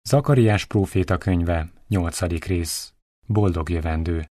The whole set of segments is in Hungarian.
Zakariás próféta könyve, 8. rész. Boldog jövendő.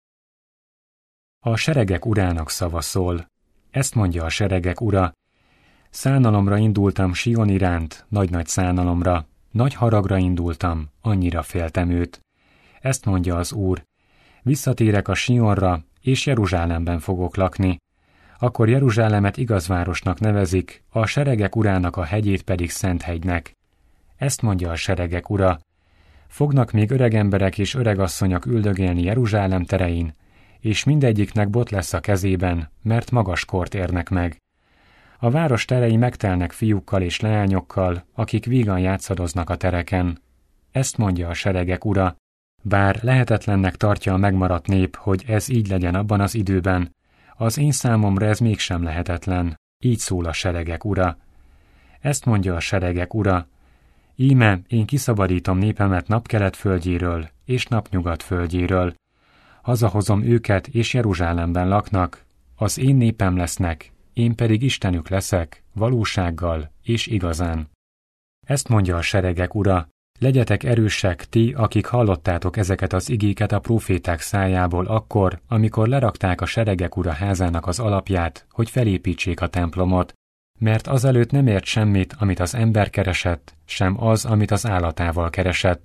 A seregek urának szava szól. Ezt mondja a seregek ura: szánalomra indultam Sion iránt, nagy-nagy szánalomra, nagy haragra indultam, annyira féltem őt. Ezt mondja az Úr: visszatérek a Sionra, és Jeruzsálemben fogok lakni. Akkor Jeruzsálemet igaz városnak nevezik, a seregek urának a hegyét pedig Szent hegynek. Ezt mondja a seregek ura: fognak még öreg emberek és öregasszonyok üldögélni Jeruzsálem terein, és mindegyiknek bot lesz a kezében, mert magas kort érnek meg. A város terei megtelnek fiúkkal és leányokkal, akik vígan játszadoznak a tereken. Ezt mondja a seregek ura: bár lehetetlennek tartja a megmaradt nép, hogy ez így legyen abban az időben, az én számomra ez mégsem lehetetlen. Így szól a seregek ura. Ezt mondja a seregek ura: íme, én kiszabadítom népemet napkelet földjéről és napnyugat földjéről. Hazahozom őket, és Jeruzsálemben laknak. Az én népem lesznek, én pedig Istenük leszek, valósággal és igazán. Ezt mondja a seregek ura: legyetek erősek, ti, akik hallottátok ezeket az igéket a próféták szájából akkor, amikor lerakták a seregek ura házának az alapját, hogy felépítsék a templomot, mert azelőtt nem ért semmit, amit az ember keresett, sem az, amit az állatával keresett.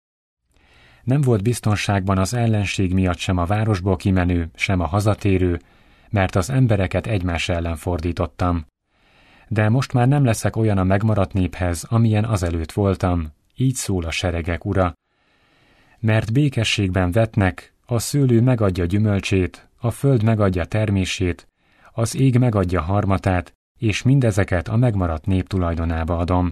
Nem volt biztonságban az ellenség miatt sem a városból kimenő, sem a hazatérő, mert az embereket egymás ellen fordítottam. De most már nem leszek olyan a megmaradt néphez, amilyen azelőtt voltam, így szól a seregek ura. Mert békességben vetnek, a szőlő megadja gyümölcsét, a föld megadja termését, az ég megadja harmatát, és mindezeket a megmaradt nép tulajdonába adom.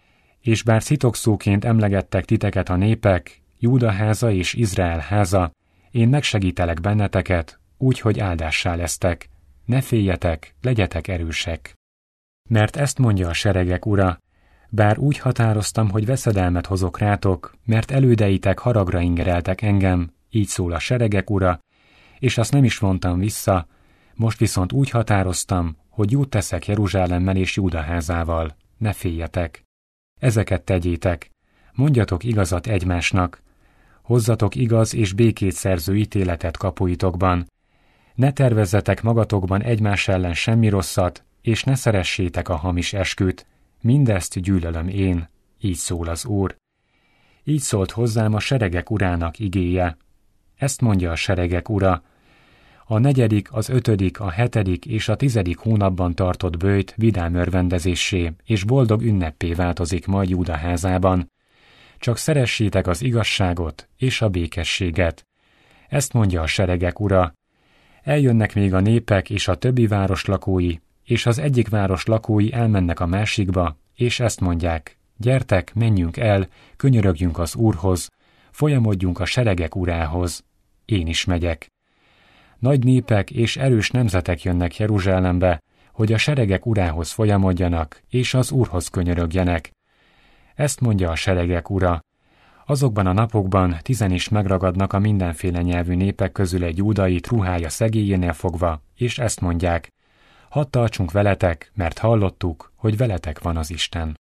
És bár szitokszóként emlegettek titeket a népek, Júda háza és Izrael háza, én megsegítelek benneteket, úgy, hogy áldássá lesztek. Ne féljetek, legyetek erősek. Mert ezt mondja a seregek ura: bár úgy határoztam, hogy veszedelmet hozok rátok, mert elődeitek haragra ingereltek engem, így szól a seregek ura, és azt nem is vontam vissza, most viszont úgy határoztam, hogy jót teszek Jeruzsálemmel és Júda házával. Ne féljetek. Ezeket tegyétek. Mondjatok igazat egymásnak. Hozzatok igaz és békét szerző ítéletet kapuitokban. Ne tervezzetek magatokban egymás ellen semmi rosszat, és ne szeressétek a hamis esküt. Mindezt gyűlölöm én, így szól az Úr. Így szólt hozzám a seregek urának igéje. Ezt mondja a seregek ura: a 4., az 5., a 7. és a 10. hónapban tartott böjt vidám örvendezéssé és boldog ünneppé változik majd Júda házában. Csak szeressétek az igazságot és a békességet. Ezt mondja a seregek ura: eljönnek még a népek és a többi város lakói, és az egyik város lakói elmennek a másikba, és ezt mondják: gyertek, menjünk el, könyörögjünk az Úrhoz, folyamodjunk a seregek urához. Én is megyek. Nagy népek és erős nemzetek jönnek Jeruzsálembe, hogy a seregek urához folyamodjanak, és az Úrhoz könyörögjenek. Ezt mondja a seregek ura: azokban a napokban 10 is megragadnak a mindenféle nyelvű népek közül egy júdait ruhája szegélyénél fogva, és ezt mondják: hadd tartsunk veletek, mert hallottuk, hogy veletek van az Isten.